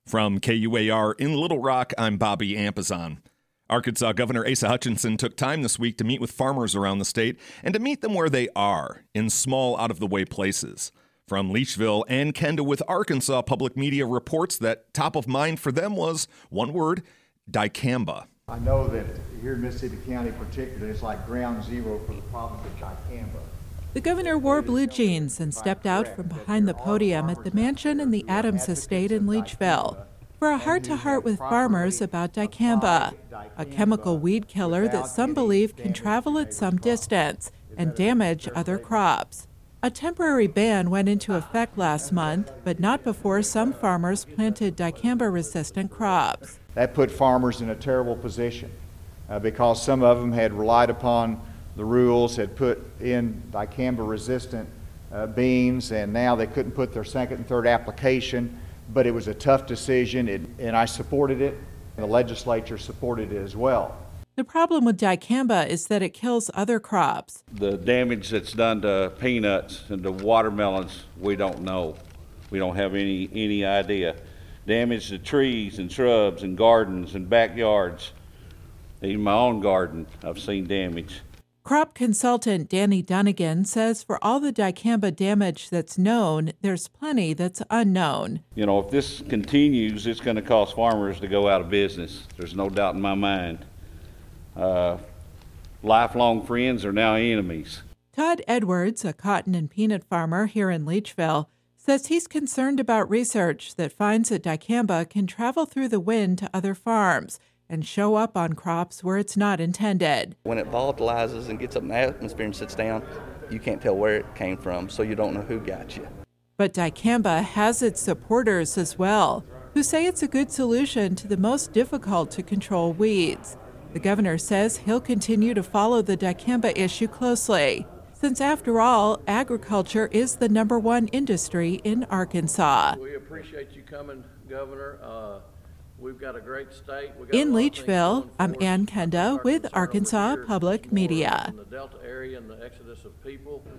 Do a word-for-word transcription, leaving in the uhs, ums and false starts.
From K U A R in Little Rock, I'm Bobby Ampazon. Arkansas Governor Asa Hutchinson took time this week to meet with farmers around the state and to meet them where they are, in small, out-of-the-way places. From Leachville, Ann Kenda with Arkansas Public Media reports that top of mind for them was, one word, dicamba. I know that here in Mississippi County particularly, it's like ground zero for the problem of dicamba. The governor wore blue jeans and stepped out from behind the podium at the mansion in the Adams Estate in Leachville for a heart-to-heart with farmers about dicamba, a chemical weed killer that some believe can travel at some distance and damage other crops. A temporary ban went into effect last month, but not before some farmers planted dicamba-resistant crops. That put farmers in a terrible position uh, because some of them had relied upon the rules, had put in dicamba-resistant uh, beans, and now they couldn't put their second and third application. But it was a tough decision, it, and I supported it. The legislature supported it as well. The problem with dicamba is that it kills other crops. The damage that's done to peanuts and to watermelons, we don't know. We don't have any, any idea. Damage to trees and shrubs and gardens and backyards. Even my own garden, I've seen damage. Crop consultant Danny Dunnigan says for all the dicamba damage that's known, there's plenty that's unknown. You know, if this continues, it's going to cause farmers to go out of business. There's no doubt in my mind. Uh, lifelong friends are now enemies. Todd Edwards, a cotton and peanut farmer here in Leachville, says he's concerned about research that finds that dicamba can travel through the wind to other farms and show up on crops where it's not intended. When it volatilizes and gets up in the atmosphere and sits down, you can't tell where it came from, so you don't know who got you. But dicamba has its supporters as well, who say it's a good solution to the most difficult to control weeds. The governor says he'll continue to follow the dicamba issue closely, since after all, agriculture is the number one industry in Arkansas. We appreciate you coming, Governor. Uh, We've got a great state. In Leachville, I'm Ann Kenda with Arkansas Public Media. In the Delta area and the exodus of people.